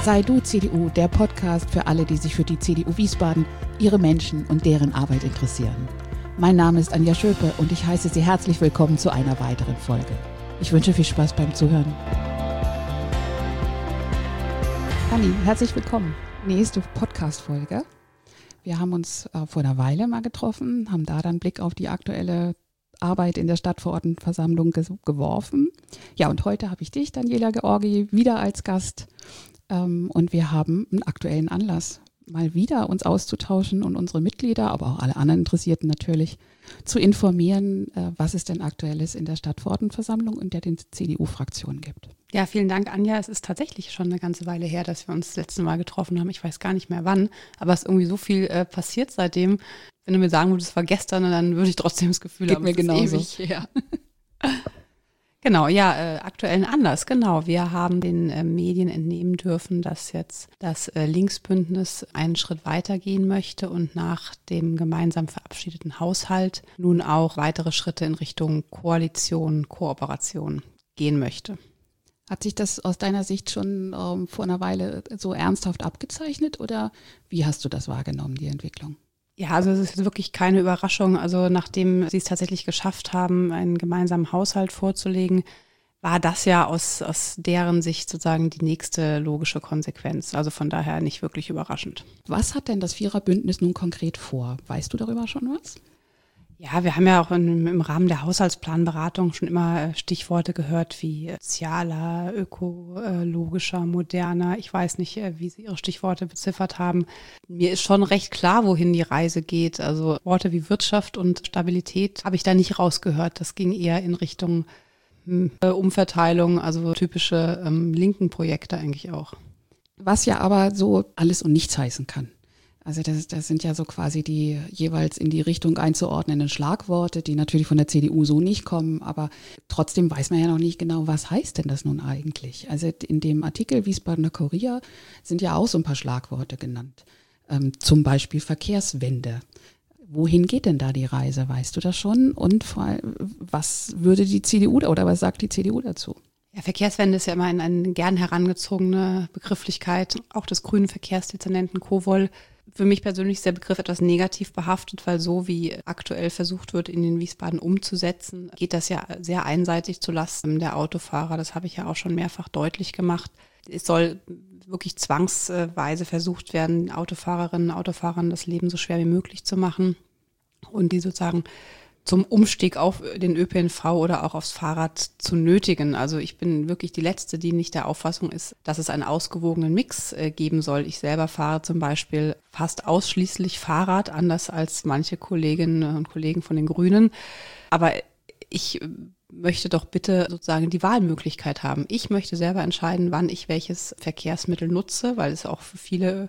Sei du CDU, der Podcast für alle, die sich für die CDU Wiesbaden, ihre Menschen und deren Arbeit interessieren. Mein Name ist Anja Schöpe und ich heiße Sie herzlich willkommen zu einer weiteren Folge. Ich wünsche viel Spaß beim Zuhören. Anni, herzlich willkommen. Nächste Podcast-Folge. Wir haben uns vor einer Weile mal getroffen, haben da dann Blick auf die aktuelle Arbeit in der Stadtverordnetenversammlung geworfen. Ja, und heute habe ich dich, Daniela Georgi, wieder als Gast. Und wir haben einen aktuellen Anlass, mal wieder uns auszutauschen und unsere Mitglieder, aber auch alle anderen Interessierten natürlich, zu informieren, was es denn Aktuelles in der Stadtverordnetenversammlung und der CDU-Fraktion gibt. Ja, vielen Dank, Anja. Es ist tatsächlich schon eine ganze Weile her, dass wir uns das letzte Mal getroffen haben. Ich weiß gar nicht mehr wann, aber es ist irgendwie so viel passiert seitdem. Wenn du mir sagen würdest, es war gestern, dann würde ich trotzdem das Gefühl haben, es ist ewig her. Genau, ja, aktuellen Anlass, genau. Wir haben den Medien entnehmen dürfen, dass jetzt das Linksbündnis einen Schritt weitergehen möchte und nach dem gemeinsam verabschiedeten Haushalt nun auch weitere Schritte in Richtung Koalition, Kooperation gehen möchte. Hat sich das aus deiner Sicht schon vor einer Weile so ernsthaft abgezeichnet oder wie hast du das wahrgenommen, die Entwicklung? Ja, also es ist wirklich keine Überraschung. Also nachdem sie es tatsächlich geschafft haben, einen gemeinsamen Haushalt vorzulegen, war das ja aus deren Sicht sozusagen die nächste logische Konsequenz. Also von daher nicht wirklich überraschend. Was hat denn das Viererbündnis nun konkret vor? Weißt du darüber schon was? Ja, wir haben ja auch im Rahmen der Haushaltsplanberatung schon immer Stichworte gehört wie sozialer, ökologischer, moderner. Ich weiß nicht, wie Sie Ihre Stichworte beziffert haben. Mir ist schon recht klar, wohin die Reise geht. Also Worte wie Wirtschaft und Stabilität habe ich da nicht rausgehört. Das ging eher in Richtung Umverteilung, also typische linken Projekte eigentlich auch. Was ja aber so alles und nichts heißen kann. Also das sind ja so quasi die jeweils in die Richtung einzuordnenden Schlagworte, die natürlich von der CDU so nicht kommen, aber trotzdem weiß man ja noch nicht genau, was heißt denn das nun eigentlich? Also in dem Artikel Wiesbadener Kurier sind ja auch so ein paar Schlagworte genannt, zum Beispiel Verkehrswende. Wohin geht denn da die Reise, weißt du das schon? Und was würde die CDU oder was sagt die CDU dazu? Ja, Verkehrswende ist ja immer eine gern herangezogene Begrifflichkeit, auch des grünen Verkehrsdezernenten Kowol. Für mich persönlich ist der Begriff etwas negativ behaftet, weil so wie aktuell versucht wird, in den Wiesbaden umzusetzen, geht das ja sehr einseitig zulasten der Autofahrer. Das habe ich ja auch schon mehrfach deutlich gemacht. Es soll wirklich zwangsweise versucht werden, Autofahrerinnen und Autofahrern das Leben so schwer wie möglich zu machen und die sozusagen zum Umstieg auf den ÖPNV oder auch aufs Fahrrad zu nötigen. Also ich bin wirklich die Letzte, die nicht der Auffassung ist, dass es einen ausgewogenen Mix geben soll. Ich selber fahre zum Beispiel fast ausschließlich Fahrrad, anders als manche Kolleginnen und Kollegen von den Grünen. Aber ich möchte doch bitte sozusagen die Wahlmöglichkeit haben. Ich möchte selber entscheiden, wann ich welches Verkehrsmittel nutze, weil es auch für viele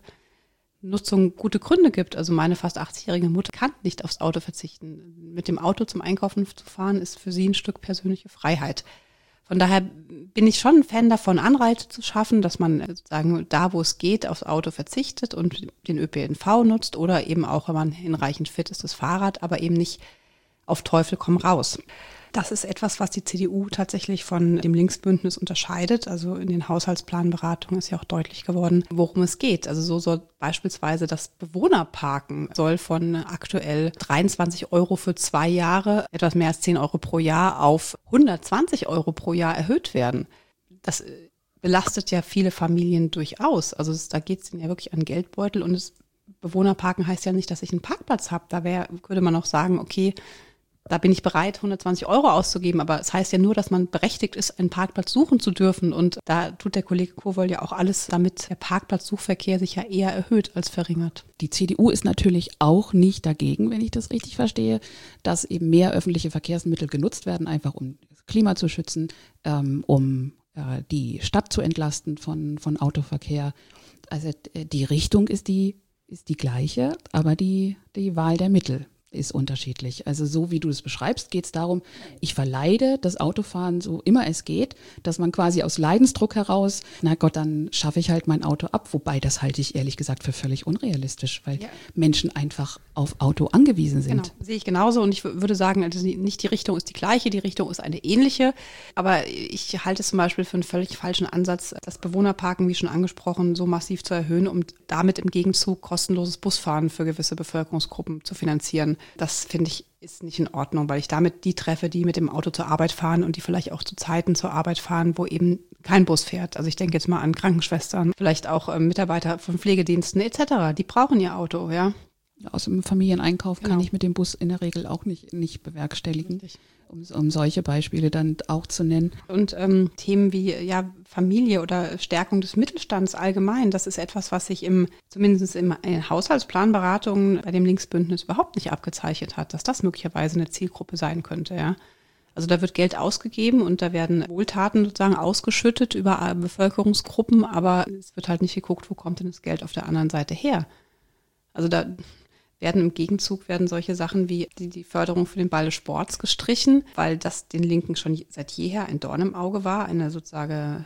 Nutzung gute Gründe gibt. Also meine fast 80-jährige Mutter kann nicht aufs Auto verzichten. Mit dem Auto zum Einkaufen zu fahren, ist für sie ein Stück persönliche Freiheit. Von daher bin ich schon ein Fan davon, Anreize zu schaffen, dass man sozusagen da, wo es geht, aufs Auto verzichtet und den ÖPNV nutzt oder eben auch, wenn man hinreichend fit ist, das Fahrrad, aber eben nicht auf Teufel komm raus. Das ist etwas, was die CDU tatsächlich von dem Linksbündnis unterscheidet. Also in den Haushaltsplanberatungen ist ja auch deutlich geworden, worum es geht. Also so soll beispielsweise das Bewohnerparken soll von aktuell 23 Euro für 2 Jahre, etwas mehr als 10 Euro pro Jahr, auf 120 Euro pro Jahr erhöht werden. Das belastet ja viele Familien durchaus. Also da geht es ihnen ja wirklich an Geldbeutel. Und das Bewohnerparken heißt ja nicht, dass ich einen Parkplatz habe. Da könnte man auch sagen, okay, da bin ich bereit, 120 Euro auszugeben, aber es heißt ja nur, dass man berechtigt ist, einen Parkplatz suchen zu dürfen. Und da tut der Kollege Kowol ja auch alles, damit der Parkplatzsuchverkehr sich ja eher erhöht als verringert. Die CDU ist natürlich auch nicht dagegen, wenn ich das richtig verstehe, dass eben mehr öffentliche Verkehrsmittel genutzt werden, einfach um das Klima zu schützen, um die Stadt zu entlasten von Autoverkehr. Also die Richtung ist die gleiche, aber die Wahl der Mittel ist unterschiedlich. Also so wie du es beschreibst, geht es darum, ich verleide das Autofahren so immer es geht, dass man quasi aus Leidensdruck heraus, na Gott, dann schaffe ich halt mein Auto ab. Wobei das halte ich ehrlich gesagt für völlig unrealistisch, weil Menschen einfach auf Auto angewiesen sind. Genau, sehe ich genauso und ich würde sagen, also nicht die Richtung ist die gleiche, die Richtung ist eine ähnliche, aber ich halte es zum Beispiel für einen völlig falschen Ansatz, das Bewohnerparken, wie schon angesprochen, so massiv zu erhöhen, um damit im Gegenzug kostenloses Busfahren für gewisse Bevölkerungsgruppen zu finanzieren. Das finde ich ist nicht in Ordnung, weil ich damit die treffe, die mit dem Auto zur Arbeit fahren und die vielleicht auch zu Zeiten zur Arbeit fahren, wo eben kein Bus fährt. Also ich denke jetzt mal an Krankenschwestern, vielleicht auch Mitarbeiter von Pflegediensten etc. Die brauchen ihr Auto, ja. Aus dem Familieneinkauf kann ich mit dem Bus in der Regel auch nicht bewerkstelligen, um solche Beispiele dann auch zu nennen. Und Themen wie Familie oder Stärkung des Mittelstands allgemein, das ist etwas, was sich zumindest in Haushaltsplanberatungen bei dem Linksbündnis überhaupt nicht abgezeichnet hat, dass das möglicherweise eine Zielgruppe sein könnte, ja. Also da wird Geld ausgegeben und da werden Wohltaten sozusagen ausgeschüttet über Bevölkerungsgruppen, aber es wird halt nicht geguckt, wo kommt denn das Geld auf der anderen Seite her. Also da im Gegenzug solche Sachen wie die Förderung für den Ball des Sports gestrichen, weil das den Linken schon seit jeher ein Dorn im Auge war, eine sozusagen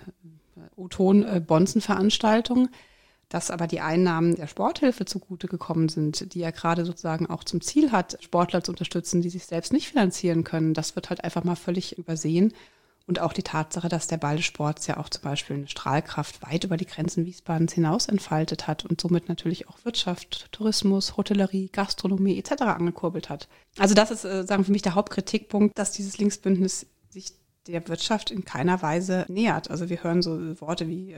O-Ton-Bonzen-Veranstaltung, dass aber die Einnahmen der Sporthilfe zugute gekommen sind, die ja gerade sozusagen auch zum Ziel hat, Sportler zu unterstützen, die sich selbst nicht finanzieren können. Das wird halt einfach mal völlig übersehen. Und auch die Tatsache, dass der Ball des Sports ja auch zum Beispiel eine Strahlkraft weit über die Grenzen Wiesbadens hinaus entfaltet hat und somit natürlich auch Wirtschaft, Tourismus, Hotellerie, Gastronomie etc. angekurbelt hat. Also das ist, für mich der Hauptkritikpunkt, dass dieses Linksbündnis sich der Wirtschaft in keiner Weise nähert. Also wir hören so Worte wie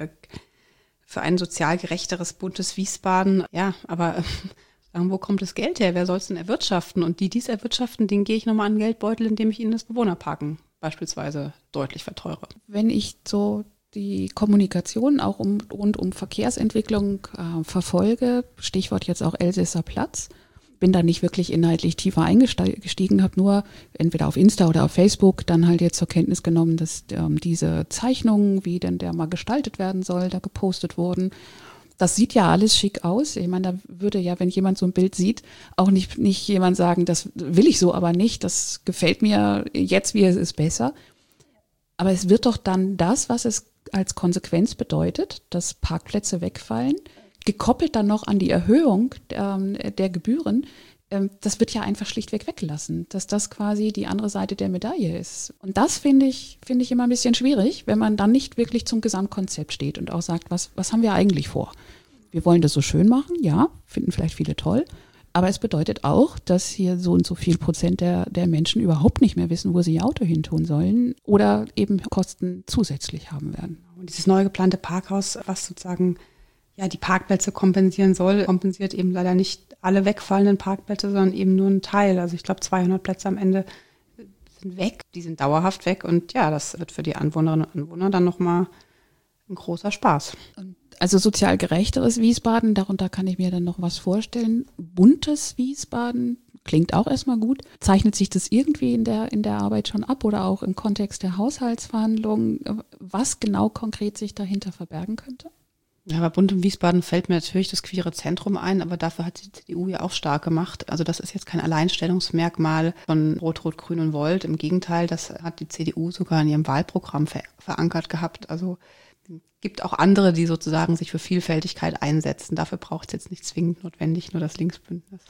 für ein sozial gerechteres, buntes Wiesbaden. Ja, aber wo kommt das Geld her? Wer soll es denn erwirtschaften? Und die dies erwirtschaften, denen gehe ich nochmal an den Geldbeutel, indem ich ihnen das Bewohnerparken beispielsweise deutlich verteure. Wenn ich so die Kommunikation auch rund um Verkehrsentwicklung verfolge, Stichwort jetzt auch Elsässer Platz, bin da nicht wirklich inhaltlich tiefer eingestiegen, habe nur entweder auf Insta oder auf Facebook dann halt jetzt zur Kenntnis genommen, dass diese Zeichnungen, wie denn der mal gestaltet werden soll, da gepostet wurden. Das sieht ja alles schick aus. Ich meine, da würde ja, wenn jemand so ein Bild sieht, auch nicht jemand sagen, das will ich so aber nicht, das gefällt mir jetzt, wie es ist, besser. Aber es wird doch dann das, was es als Konsequenz bedeutet, dass Parkplätze wegfallen, gekoppelt dann noch an die Erhöhung der Gebühren, das wird ja einfach schlichtweg weggelassen, dass das quasi die andere Seite der Medaille ist. Und das finde ich immer ein bisschen schwierig, wenn man dann nicht wirklich zum Gesamtkonzept steht und auch sagt, was haben wir eigentlich vor? Wir wollen das so schön machen, ja, finden vielleicht viele toll, aber es bedeutet auch, dass hier so und so viel Prozent der Menschen überhaupt nicht mehr wissen, wo sie ihr Auto hintun sollen oder eben Kosten zusätzlich haben werden. Und dieses neu geplante Parkhaus, was sozusagen die Parkplätze kompensieren soll, kompensiert eben leider nicht alle wegfallenden Parkplätze, sondern eben nur einen Teil. Also ich glaube, 200 Plätze am Ende sind weg, die sind dauerhaft weg und ja, das wird für die Anwohnerinnen und Anwohner dann nochmal ein großer Spaß. Also sozial gerechteres Wiesbaden, darunter kann ich mir dann noch was vorstellen. Buntes Wiesbaden klingt auch erstmal gut. Zeichnet sich das irgendwie in der Arbeit schon ab oder auch im Kontext der Haushaltsverhandlungen, was genau konkret sich dahinter verbergen könnte? Ja, bei Bunt im Wiesbaden fällt mir natürlich das queere Zentrum ein, aber dafür hat die CDU ja auch stark gemacht. Also das ist jetzt kein Alleinstellungsmerkmal von Rot-Rot-Grün und Volt. Im Gegenteil, das hat die CDU sogar in ihrem Wahlprogramm verankert gehabt. Also es gibt auch andere, die sozusagen sich für Vielfältigkeit einsetzen. Dafür braucht es jetzt nicht zwingend notwendig nur das Linksbündnis.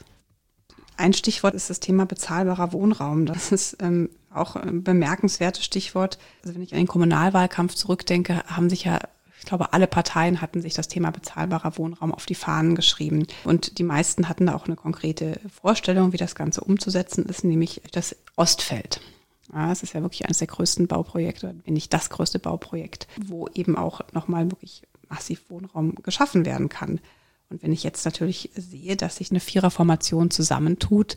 Ein Stichwort ist das Thema bezahlbarer Wohnraum. Das ist auch ein bemerkenswertes Stichwort. Also wenn ich an den Kommunalwahlkampf zurückdenke, haben sich ja ich glaube, alle Parteien hatten sich das Thema bezahlbarer Wohnraum auf die Fahnen geschrieben. Und die meisten hatten da auch eine konkrete Vorstellung, wie das Ganze umzusetzen ist, nämlich das Ostfeld. Ja, es ist ja wirklich eines der größten Bauprojekte, wenn nicht das größte Bauprojekt, wo eben auch nochmal wirklich massiv Wohnraum geschaffen werden kann. Und wenn ich jetzt natürlich sehe, dass sich eine Viererformation zusammentut,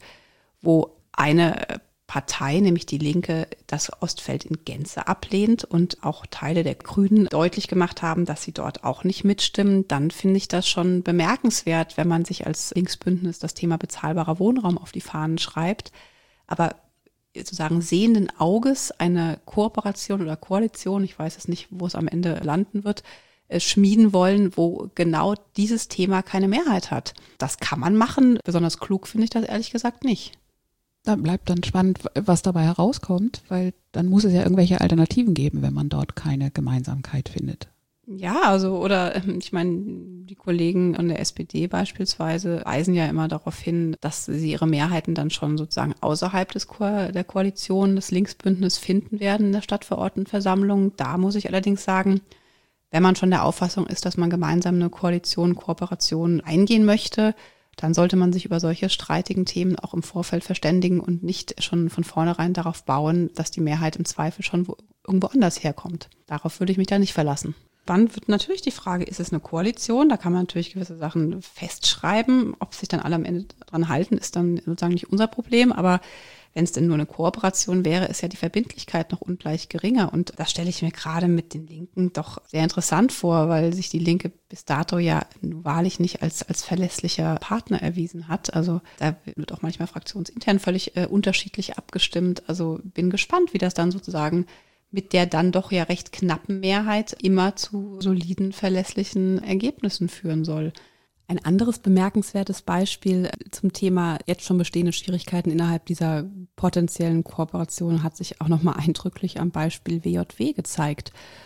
wo eine Partei, nämlich die Linke, das Ostfeld in Gänze ablehnt und auch Teile der Grünen deutlich gemacht haben, dass sie dort auch nicht mitstimmen, dann finde ich das schon bemerkenswert, wenn man sich als Linksbündnis das Thema bezahlbarer Wohnraum auf die Fahnen schreibt. Aber sozusagen sehenden Auges eine Kooperation oder Koalition, ich weiß es nicht, wo es am Ende landen wird, schmieden wollen, wo genau dieses Thema keine Mehrheit hat. Das kann man machen. Besonders klug finde ich das ehrlich gesagt nicht. Da bleibt dann spannend, was dabei herauskommt, weil dann muss es ja irgendwelche Alternativen geben, wenn man dort keine Gemeinsamkeit findet. Ja, also oder ich meine, die Kollegen an der SPD beispielsweise weisen ja immer darauf hin, dass sie ihre Mehrheiten dann schon sozusagen außerhalb der Koalition, des Linksbündnisses finden werden in der Stadtverordnetenversammlung. Da muss ich allerdings sagen, wenn man schon der Auffassung ist, dass man gemeinsam eine Kooperation eingehen möchte, dann sollte man sich über solche streitigen Themen auch im Vorfeld verständigen und nicht schon von vornherein darauf bauen, dass die Mehrheit im Zweifel schon irgendwo anders herkommt. Darauf würde ich mich da nicht verlassen. Dann wird natürlich die Frage, ist es eine Koalition? Da kann man natürlich gewisse Sachen festschreiben. Ob sich dann alle am Ende dran halten, ist dann sozusagen nicht unser Problem. Aber wenn es denn nur eine Kooperation wäre, ist ja die Verbindlichkeit noch ungleich geringer. Und das stelle ich mir gerade mit den Linken doch sehr interessant vor, weil sich die Linke bis dato ja wahrlich nicht als verlässlicher Partner erwiesen hat. Also da wird auch manchmal fraktionsintern völlig unterschiedlich abgestimmt. Also bin gespannt, wie das dann sozusagen mit der dann doch ja recht knappen Mehrheit immer zu soliden, verlässlichen Ergebnissen führen soll. Ein anderes bemerkenswertes Beispiel zum Thema jetzt schon bestehende Schwierigkeiten innerhalb dieser potenziellen Kooperation hat sich auch nochmal eindrücklich am Beispiel WJW gezeigt.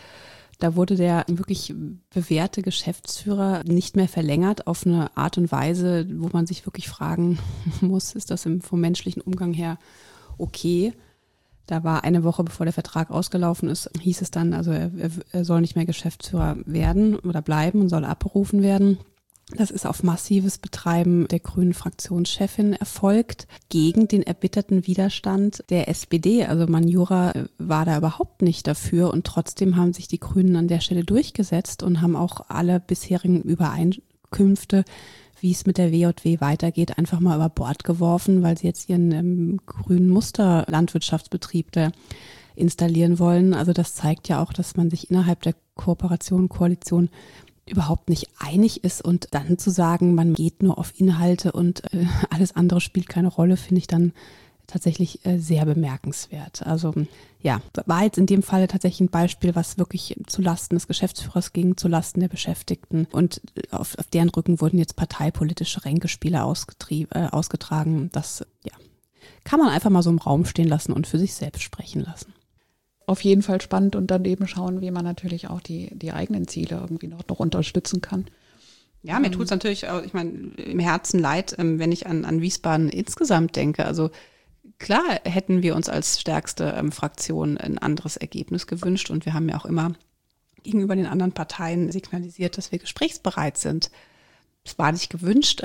Da wurde der wirklich bewährte Geschäftsführer nicht mehr verlängert auf eine Art und Weise, wo man sich wirklich fragen muss, ist das vom menschlichen Umgang her okay? Da war eine Woche, bevor der Vertrag ausgelaufen ist, hieß es dann, also er soll nicht mehr Geschäftsführer werden oder bleiben und soll abberufen werden. Das ist auf massives Betreiben der grünen Fraktionschefin erfolgt, gegen den erbitterten Widerstand der SPD. Also Manjura war da überhaupt nicht dafür und trotzdem haben sich die Grünen an der Stelle durchgesetzt und haben auch alle bisherigen Übereinkünfte, wie es mit der WJW weitergeht, einfach mal über Bord geworfen, weil sie jetzt ihren grünen Musterlandwirtschaftsbetrieb da installieren wollen. Also das zeigt ja auch, dass man sich innerhalb der Koalition überhaupt nicht einig ist und dann zu sagen, man geht nur auf Inhalte und alles andere spielt keine Rolle, finde ich dann tatsächlich sehr bemerkenswert. Also ja, war jetzt in dem Fall tatsächlich ein Beispiel, was wirklich zulasten des Geschäftsführers ging, zulasten der Beschäftigten und auf deren Rücken wurden jetzt parteipolitische Ränkespiele ausgetragen. Das kann man einfach mal so im Raum stehen lassen und für sich selbst sprechen lassen. Auf jeden Fall spannend und dann eben schauen, wie man natürlich auch die eigenen Ziele irgendwie noch unterstützen kann. Ja, mir tut es natürlich auch, ich meine, im Herzen leid, wenn ich an Wiesbaden insgesamt denke. Also klar hätten wir uns als stärkste Fraktion ein anderes Ergebnis gewünscht und wir haben ja auch immer gegenüber den anderen Parteien signalisiert, dass wir gesprächsbereit sind. Es war nicht gewünscht.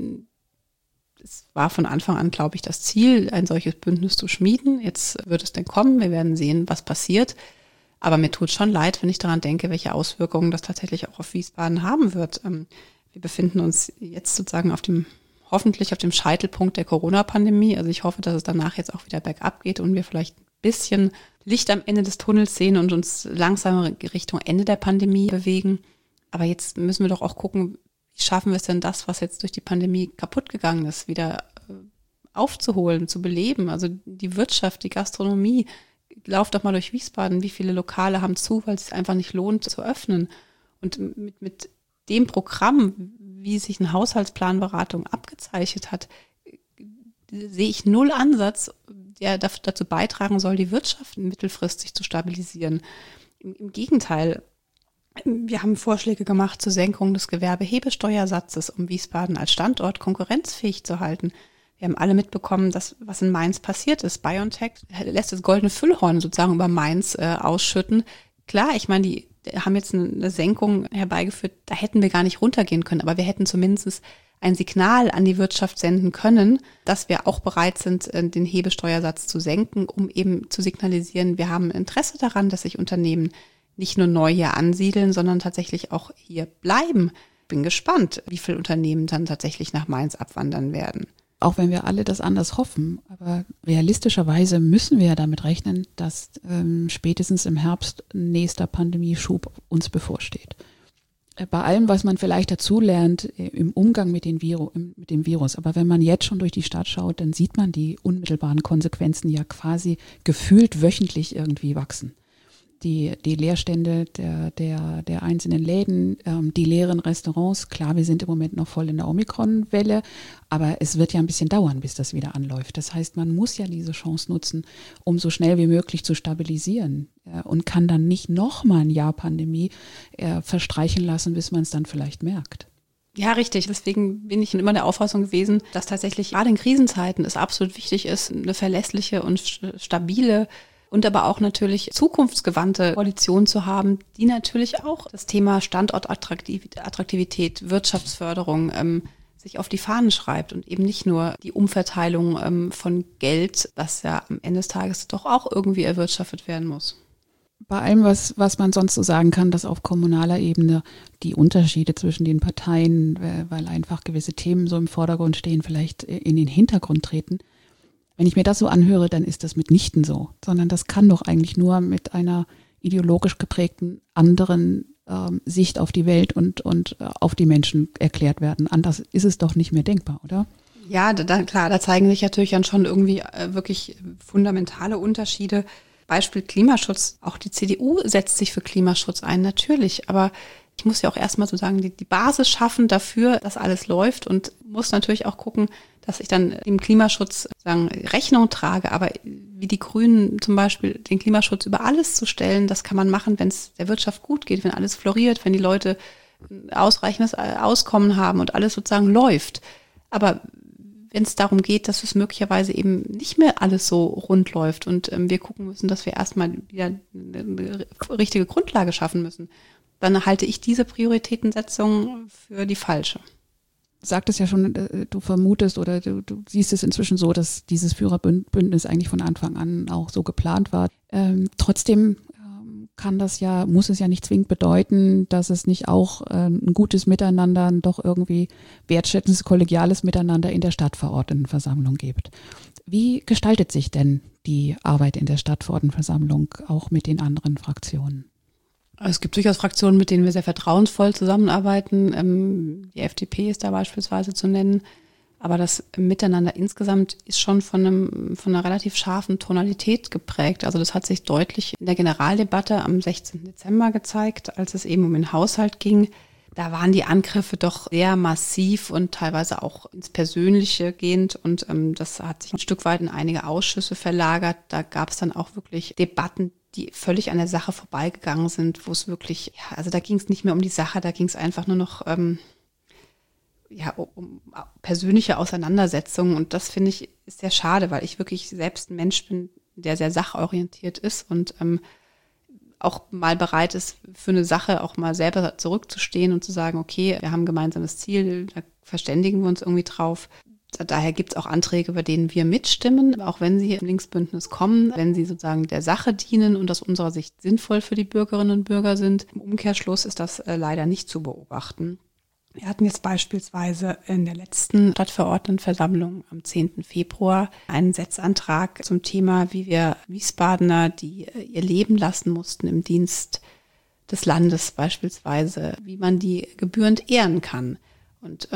Es war von Anfang an, glaube ich, das Ziel, ein solches Bündnis zu schmieden. Jetzt wird es denn kommen. Wir werden sehen, was passiert. Aber mir tut schon leid, wenn ich daran denke, welche Auswirkungen das tatsächlich auch auf Wiesbaden haben wird. Wir befinden uns jetzt sozusagen hoffentlich auf dem Scheitelpunkt der Corona-Pandemie. Also ich hoffe, dass es danach jetzt auch wieder bergab geht und wir vielleicht ein bisschen Licht am Ende des Tunnels sehen und uns langsam Richtung Ende der Pandemie bewegen. Aber jetzt müssen wir doch auch gucken, wie schaffen wir es denn das, was jetzt durch die Pandemie kaputt gegangen ist, wieder aufzuholen, zu beleben. Also die Wirtschaft, die Gastronomie, lauft doch mal durch Wiesbaden. Wie viele Lokale haben zu, weil es sich einfach nicht lohnt zu öffnen. Und mit dem Programm, wie sich eine Haushaltsplanberatung abgezeichnet hat, sehe ich null Ansatz, der dazu beitragen soll, die Wirtschaft mittelfristig zu stabilisieren. Im Gegenteil, wir haben Vorschläge gemacht zur Senkung des Gewerbehebesteuersatzes, um Wiesbaden als Standort konkurrenzfähig zu halten. Wir haben alle mitbekommen, was in Mainz passiert ist. BioNTech lässt das goldene Füllhorn sozusagen über Mainz ausschütten. Klar, ich meine, die haben jetzt eine Senkung herbeigeführt, da hätten wir gar nicht runtergehen können, aber wir hätten zumindest ein Signal an die Wirtschaft senden können, dass wir auch bereit sind, den Hebesteuersatz zu senken, um eben zu signalisieren, wir haben Interesse daran, dass sich Unternehmen nicht nur neu hier ansiedeln, sondern tatsächlich auch hier bleiben. Bin gespannt, wie viele Unternehmen dann tatsächlich nach Mainz abwandern werden. Auch wenn wir alle das anders hoffen, aber realistischerweise müssen wir ja damit rechnen, dass spätestens im Herbst ein nächster Pandemieschub uns bevorsteht. Bei allem, was man vielleicht dazulernt im Umgang mit dem Virus, aber wenn man jetzt schon durch die Stadt schaut, dann sieht man die unmittelbaren Konsequenzen ja quasi gefühlt wöchentlich irgendwie wachsen. die Leerstände der einzelnen Läden, die leeren Restaurants. Klar, wir sind im Moment noch voll in der Omikron-Welle, aber es wird ja ein bisschen dauern, bis das wieder anläuft. Das heißt, man muss ja diese Chance nutzen, um so schnell wie möglich zu stabilisieren und kann dann nicht nochmal ein Jahr Pandemie verstreichen lassen, bis man es dann vielleicht merkt. Ja, richtig. Deswegen bin ich immer der Auffassung gewesen, dass tatsächlich gerade in Krisenzeiten es absolut wichtig ist, eine verlässliche und stabile und aber auch natürlich zukunftsgewandte Koalition zu haben, die natürlich auch das Thema Standortattraktivität, Wirtschaftsförderung sich auf die Fahnen schreibt und eben nicht nur die Umverteilung von Geld, das ja am Ende des Tages doch auch irgendwie erwirtschaftet werden muss. Bei allem, was man sonst so sagen kann, dass auf kommunaler Ebene die Unterschiede zwischen den Parteien, weil einfach gewisse Themen so im Vordergrund stehen, vielleicht in den Hintergrund treten. Wenn ich mir das so anhöre, dann ist das mitnichten so, sondern das kann doch eigentlich nur mit einer ideologisch geprägten anderen Sicht auf die Welt und auf die Menschen erklärt werden. Anders ist es doch nicht mehr denkbar, oder? Ja, klar, da zeigen sich natürlich dann schon irgendwie wirklich fundamentale Unterschiede. Beispiel Klimaschutz. Auch die CDU setzt sich für Klimaschutz ein, natürlich. Aber ich muss ja auch erstmal sozusagen die Basis schaffen dafür, dass alles läuft und muss natürlich auch gucken, dass ich dann dem Klimaschutz Rechnung trage. Aber wie die Grünen zum Beispiel, den Klimaschutz über alles zu stellen, das kann man machen, wenn es der Wirtschaft gut geht, wenn alles floriert, wenn die Leute ausreichendes Auskommen haben und alles sozusagen läuft. Aber wenn es darum geht, dass es möglicherweise eben nicht mehr alles so rund läuft und wir gucken müssen, dass wir erstmal wieder eine richtige Grundlage schaffen müssen, dann halte ich diese Prioritätensetzung für die falsche. Du sagtest ja schon, du vermutest oder du siehst es inzwischen so, dass dieses Führerbündnis eigentlich von Anfang an auch so geplant war. Trotzdem muss es ja nicht zwingend bedeuten, dass es nicht auch ein gutes Miteinander, doch irgendwie wertschätzendes, kollegiales Miteinander in der Stadtverordnetenversammlung gibt. Wie gestaltet sich denn die Arbeit in der Stadtverordnetenversammlung auch mit den anderen Fraktionen? Es gibt durchaus Fraktionen, mit denen wir sehr vertrauensvoll zusammenarbeiten. Die FDP ist da beispielsweise zu nennen. Aber das Miteinander insgesamt ist schon von einer relativ scharfen Tonalität geprägt. Also das hat sich deutlich in der Generaldebatte am 16. Dezember gezeigt, als es eben um den Haushalt ging. Da waren die Angriffe doch sehr massiv und teilweise auch ins Persönliche gehend. Und das hat sich ein Stück weit in einige Ausschüsse verlagert. Da gab es dann auch wirklich Debatten, die völlig an der Sache vorbeigegangen sind, wo es wirklich, ja, also da ging es nicht mehr um die Sache, da ging es einfach nur noch um persönliche Auseinandersetzungen. Und das finde ich ist sehr schade, weil ich wirklich selbst ein Mensch bin, der sehr sachorientiert ist und auch mal bereit ist, für eine Sache auch mal selber zurückzustehen und zu sagen, okay, wir haben ein gemeinsames Ziel, da verständigen wir uns irgendwie drauf. Daher gibt es auch Anträge, bei denen wir mitstimmen, auch wenn sie im Linksbündnis kommen, wenn sie sozusagen der Sache dienen und aus unserer Sicht sinnvoll für die Bürgerinnen und Bürger sind. Im Umkehrschluss ist das leider nicht zu beobachten. Wir hatten jetzt beispielsweise in der letzten Stadtverordnetenversammlung am 10. Februar einen Setzantrag zum Thema, wie wir Wiesbadener, die ihr Leben lassen mussten im Dienst des Landes beispielsweise, wie man die gebührend ehren kann. Und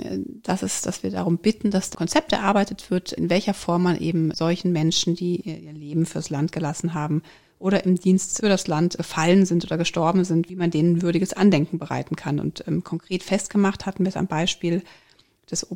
dass wir darum bitten, dass ein Konzept erarbeitet wird, in welcher Form man eben solchen Menschen, die ihr Leben fürs Land gelassen haben oder im Dienst für das Land gefallen sind oder gestorben sind, wie man denen würdiges Andenken bereiten kann. Und konkret festgemacht hatten wir es am Beispiel des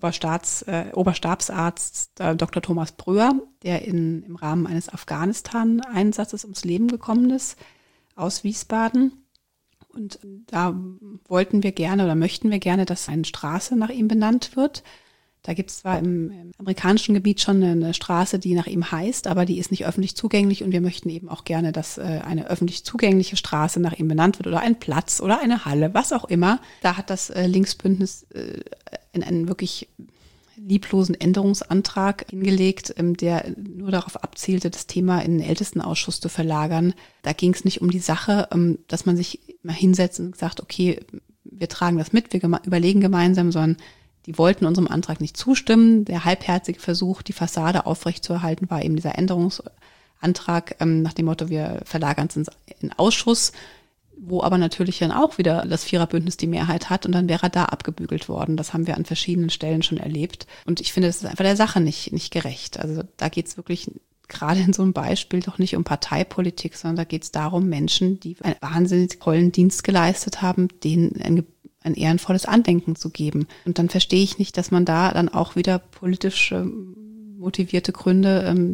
Oberstabsarztes Dr. Thomas Bröhr, der im Rahmen eines Afghanistan-Einsatzes ums Leben gekommen ist, aus Wiesbaden. Und da möchten wir gerne, dass eine Straße nach ihm benannt wird. Da gibt es zwar im amerikanischen Gebiet schon eine Straße, die nach ihm heißt, aber die ist nicht öffentlich zugänglich und wir möchten eben auch gerne, dass eine öffentlich zugängliche Straße nach ihm benannt wird oder ein Platz oder eine Halle, was auch immer. Da hat das Linksbündnis in einen wirklich lieblosen Änderungsantrag hingelegt, der nur darauf abzielte, das Thema in den Ältestenausschuss zu verlagern. Da ging es nicht um die Sache, dass man sich mal hinsetzt und sagt, okay, wir tragen das mit, wir überlegen gemeinsam, sondern die wollten unserem Antrag nicht zustimmen. Der halbherzige Versuch, die Fassade aufrechtzuerhalten, war eben dieser Änderungsantrag nach dem Motto, wir verlagern es in den Ausschuss, wo aber natürlich dann auch wieder das Viererbündnis die Mehrheit hat und dann wäre er da abgebügelt worden. Das haben wir an verschiedenen Stellen schon erlebt. Und ich finde, das ist einfach der Sache nicht gerecht. Also da geht es wirklich gerade in so einem Beispiel doch nicht um Parteipolitik, sondern da geht es darum, Menschen, die einen wahnsinnig tollen Dienst geleistet haben, denen ein ehrenvolles Andenken zu geben. Und dann verstehe ich nicht, dass man da dann auch wieder politisch motivierte Gründe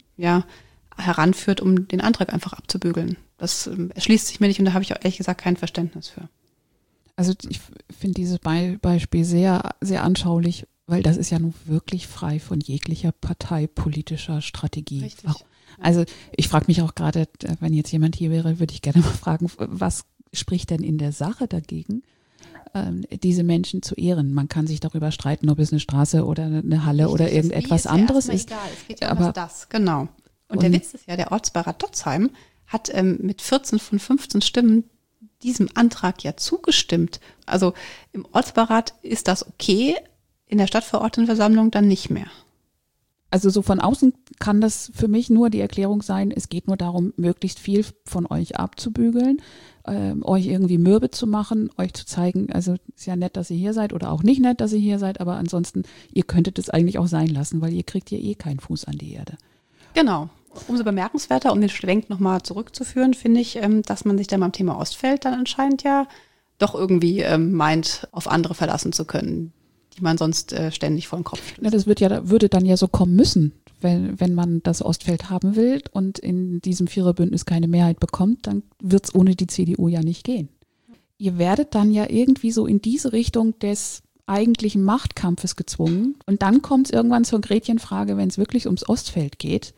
heranführt, um den Antrag einfach abzubügeln. Das erschließt sich mir nicht und da habe ich auch ehrlich gesagt kein Verständnis für. Also ich finde dieses Beispiel sehr, sehr anschaulich, weil das ist ja nun wirklich frei von jeglicher parteipolitischer Strategie. Richtig. Also ich frage mich auch gerade, wenn jetzt jemand hier wäre, würde ich gerne mal fragen, was spricht denn in der Sache dagegen, diese Menschen zu ehren? Man kann sich darüber streiten, ob es eine Straße oder eine Halle Richtig, oder irgendetwas anderes ist. Egal. Es geht ja um das, genau. Und der Witz ist ja, der Ortsbeirat Dotzheim hat mit 14 von 15 Stimmen diesem Antrag ja zugestimmt. Also im Ortsbeirat ist das okay, in der Stadtverordnetenversammlung dann nicht mehr. Also so von außen kann das für mich nur die Erklärung sein, es geht nur darum, möglichst viel von euch abzubügeln, euch irgendwie mürbe zu machen, euch zu zeigen, also ist ja nett, dass ihr hier seid oder auch nicht nett, dass ihr hier seid, aber ansonsten, ihr könntet es eigentlich auch sein lassen, weil ihr kriegt ja eh keinen Fuß an die Erde. Genau. Umso bemerkenswerter, um den Schwenk nochmal zurückzuführen, finde ich, dass man sich dann beim Thema Ostfeld dann anscheinend ja doch irgendwie meint, auf andere verlassen zu können, die man sonst ständig vor den Kopf stößt. Ja, das würde dann ja so kommen müssen, wenn man das Ostfeld haben will und in diesem Viererbündnis keine Mehrheit bekommt, dann wird es ohne die CDU ja nicht gehen. Ihr werdet dann ja irgendwie so in diese Richtung des eigentlichen Machtkampfes gezwungen und dann kommt es irgendwann zur Gretchenfrage, wenn es wirklich ums Ostfeld geht,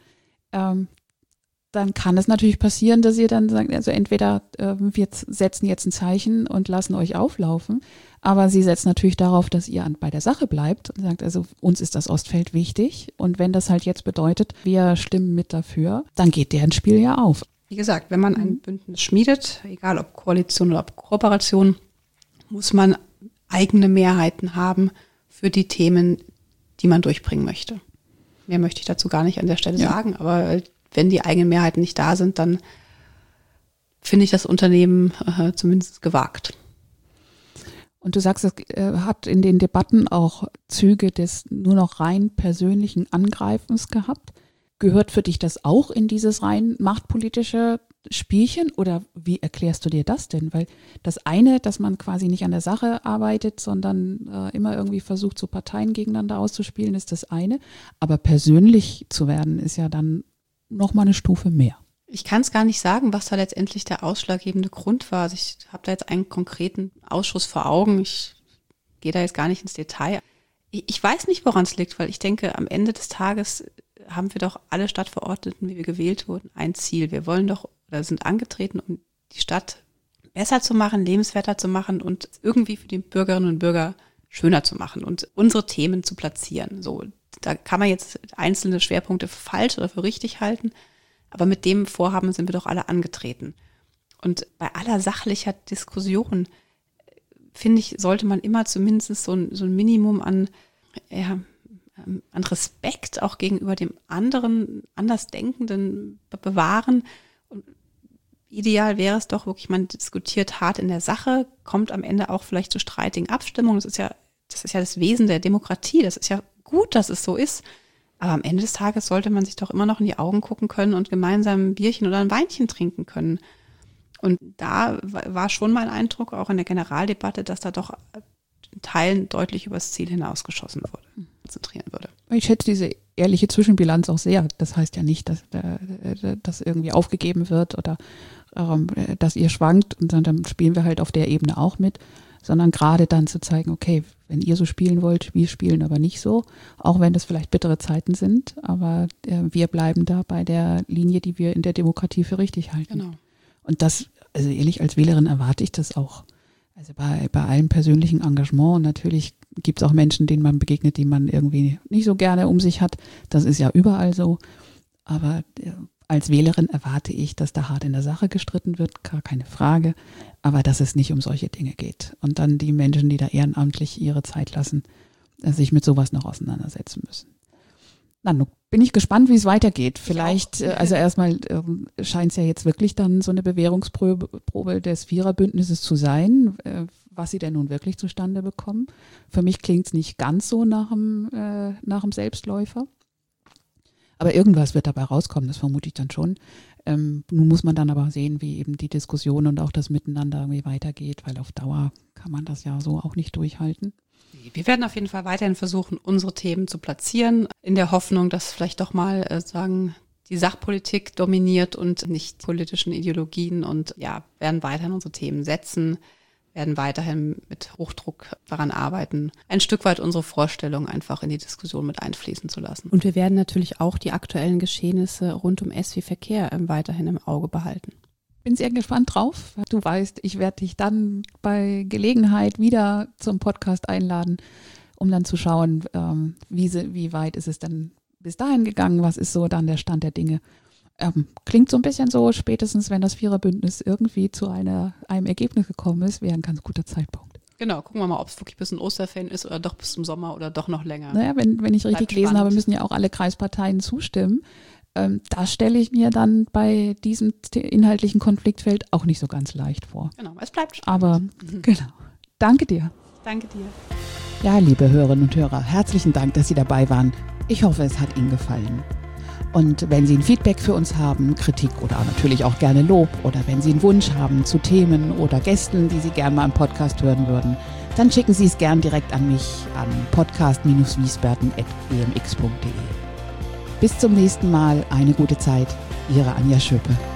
dann kann es natürlich passieren, dass ihr dann sagt, also entweder wir setzen jetzt ein Zeichen und lassen euch auflaufen, aber sie setzt natürlich darauf, dass ihr bei der Sache bleibt und sagt, also uns ist das Ostfeld wichtig und wenn das halt jetzt bedeutet, wir stimmen mit dafür, dann geht deren Spiel ja auf. Wie gesagt, wenn man ein Bündnis schmiedet, egal ob Koalition oder ob Kooperation, muss man eigene Mehrheiten haben für die Themen, die man durchbringen möchte. Mehr möchte ich dazu gar nicht an der Stelle sagen, aber wenn die eigenen Mehrheiten nicht da sind, dann finde ich das Unternehmen zumindest gewagt. Und du sagst, es hat in den Debatten auch Züge des nur noch rein persönlichen Angreifens gehabt. Gehört für dich das auch in dieses rein machtpolitische Spielchen oder wie erklärst du dir das denn? Weil das eine, dass man quasi nicht an der Sache arbeitet, sondern immer irgendwie versucht, so Parteien gegeneinander auszuspielen, ist das eine. Aber persönlich zu werden, ist ja dann nochmal eine Stufe mehr. Ich kann es gar nicht sagen, was da letztendlich der ausschlaggebende Grund war. Also ich habe da jetzt einen konkreten Ausschuss vor Augen. Ich gehe da jetzt gar nicht ins Detail. Ich weiß nicht, woran es liegt, weil ich denke, am Ende des Tages haben wir doch alle Stadtverordneten, wie wir gewählt wurden, ein Ziel. Wir wollen doch oder sind angetreten, um die Stadt besser zu machen, lebenswerter zu machen und irgendwie für die Bürgerinnen und Bürger schöner zu machen und unsere Themen zu platzieren. So, da kann man jetzt einzelne Schwerpunkte für falsch oder für richtig halten, aber mit dem Vorhaben sind wir doch alle angetreten. Und bei aller sachlicher Diskussion, finde ich, sollte man immer zumindest so ein Minimum an Respekt auch gegenüber dem anderen, Andersdenkenden bewahren. Und ideal wäre es doch wirklich, man diskutiert hart in der Sache, kommt am Ende auch vielleicht zu streitigen Abstimmungen. Das ist ja das Wesen der Demokratie. Das ist ja gut, dass es so ist. Aber am Ende des Tages sollte man sich doch immer noch in die Augen gucken können und gemeinsam ein Bierchen oder ein Weinchen trinken können. Und da war schon mein Eindruck, auch in der Generaldebatte, dass da doch in Teilen deutlich übers Ziel hinausgeschossen wurde, konzentrieren würde. Ich schätze diese ehrliche Zwischenbilanz auch sehr. Das heißt ja nicht, dass das irgendwie aufgegeben wird oder dass ihr schwankt und dann spielen wir halt auf der Ebene auch mit, sondern gerade dann zu zeigen, okay, wenn ihr so spielen wollt, wir spielen aber nicht so, auch wenn das vielleicht bittere Zeiten sind, aber wir bleiben da bei der Linie, die wir in der Demokratie für richtig halten. Genau. Und das, also ehrlich, als Wählerin erwarte ich das auch. Also bei allem persönlichen Engagement, und natürlich gibt es auch Menschen, denen man begegnet, die man irgendwie nicht so gerne um sich hat. Das ist ja überall so. Aber als Wählerin erwarte ich, dass da hart in der Sache gestritten wird, gar keine Frage. Aber dass es nicht um solche Dinge geht. Und dann die Menschen, die da ehrenamtlich ihre Zeit lassen, sich mit sowas noch auseinandersetzen müssen. Na, nun bin ich gespannt, wie es weitergeht. Vielleicht, also erstmal scheint es ja jetzt wirklich dann so eine Bewährungsprobe des Viererbündnisses zu sein, was sie denn nun wirklich zustande bekommen. Für mich klingt es nicht ganz so nach dem Selbstläufer. Aber irgendwas wird dabei rauskommen, das vermute ich dann schon. Nun muss man dann aber sehen, wie eben die Diskussion und auch das Miteinander irgendwie weitergeht, weil auf Dauer kann man das ja so auch nicht durchhalten. Wir werden auf jeden Fall weiterhin versuchen, unsere Themen zu platzieren, in der Hoffnung, dass vielleicht doch mal die Sachpolitik dominiert und nicht politischen Ideologien, und ja, werden weiterhin unsere Themen setzen, werden weiterhin mit Hochdruck daran arbeiten, ein Stück weit unsere Vorstellungen einfach in die Diskussion mit einfließen zu lassen. Und wir werden natürlich auch die aktuellen Geschehnisse rund um SW Verkehr weiterhin im Auge behalten. Bin sehr gespannt drauf. Du weißt, ich werde dich dann bei Gelegenheit wieder zum Podcast einladen, um dann zu schauen, wie weit ist es denn bis dahin gegangen, was ist so dann der Stand der Dinge. Klingt so ein bisschen so, spätestens wenn das Viererbündnis irgendwie zu einem Ergebnis gekommen ist, wäre ein ganz guter Zeitpunkt. Genau, gucken wir mal, ob es wirklich bis in Osterferien ist oder doch bis zum Sommer oder doch noch länger. Naja, wenn ich richtig gelesen habe, müssen ja auch alle Kreisparteien zustimmen. Da stelle ich mir dann bei diesem inhaltlichen Konfliktfeld auch nicht so ganz leicht vor. Genau, es bleibt spannend. Aber genau, danke dir. Danke dir. Ja, liebe Hörerinnen und Hörer, herzlichen Dank, dass Sie dabei waren. Ich hoffe, es hat Ihnen gefallen. Und wenn Sie ein Feedback für uns haben, Kritik oder natürlich auch gerne Lob, oder wenn Sie einen Wunsch haben zu Themen oder Gästen, die Sie gerne mal im Podcast hören würden, dann schicken Sie es gern direkt an mich an podcast-wiesbaden@gmx.de. Bis zum nächsten Mal, eine gute Zeit. Ihre Anja Schöpe.